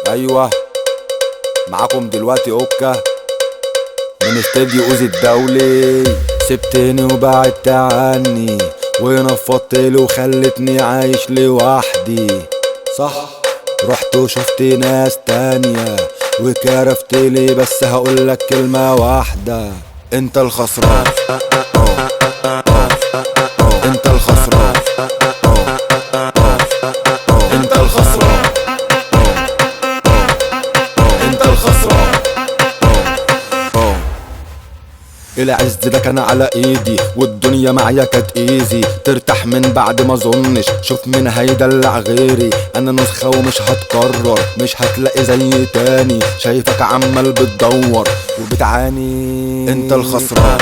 ايوه، معاكم دلوقتي اوكا من استديو اوزي الدولي. سبتني وبعدت عني ونفضتلي وخلتني عايش لوحدي، صح؟ رحت وشفت ناس تانية وكرفتلي، بس هقولك كلمة واحدة: انت الخسران. انت الخسران. انت الخسران. انت الخسران. العز ده كان على ايدي والدنيا معايا كانت ايزي، ترتاح من بعد ما اظنش شوف مين هيدلع غيري. انا نسخة ومش هتكرر، مش هتلاقي زي تاني، شايفك عمال بتدور وبتعاني. انت الخسران.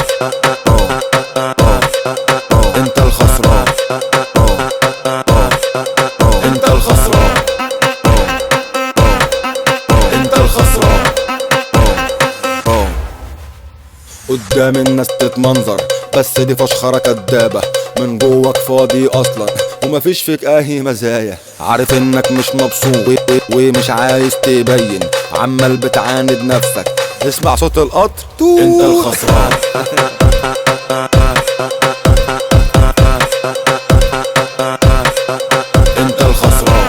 انت الخسران. انت الخسران. انت الخسران. قدام الناس تتمنظر بس دي فشخرة كدابة، من جواك فاضي اصلا ومفيش فيك اي مزايا. عارف انك مش مبسوط ومش عايز تبين، عمال بتعاند نفسك، اسمع صوت القطر. انت الخسران. انت الخسران.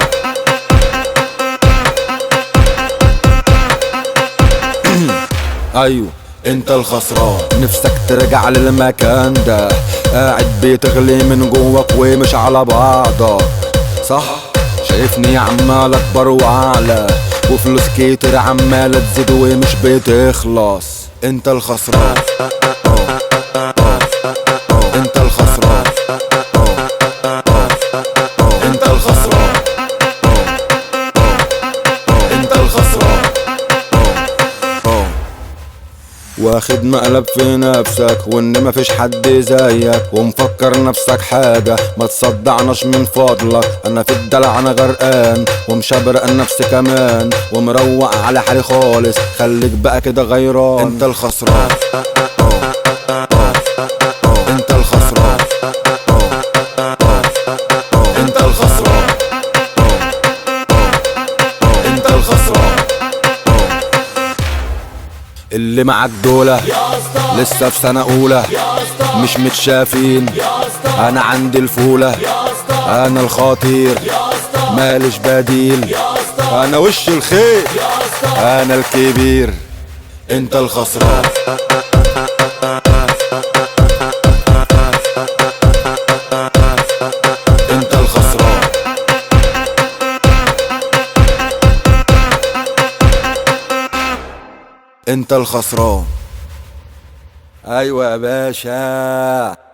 ايوه انت الخسران. نفسك ترجع للمكان ده، قاعد بتغلي من جواك ومش على بعضك، صح؟ شايفني عمال اكبر واعلى وفلوس كتير عمالة تزيد ومش بتخلص. انت الخسران. انت الخسران. انت الخسران. انت الخسران. واخد مقلب في نفسك وان مفيش حد زيك، ومفكر نفسك حاجة ما تصدعناش من فضلك. انا في الدلع انا غرقان ومشبرق نفسي كمان ومروق على حالي خالص، خليك بقى كده غيران. انت الخسران. انت الخسران. انت الخسران. انت الخسران. اللي معاك دولة لسه في سنة اولى مش متشافين، انا عندي الفولة، انا الخطير مالش بديل، انا وش الخير، انا الكبير. انت الخسران. انت الخسران. انت الخسران. ايوه يا باشا.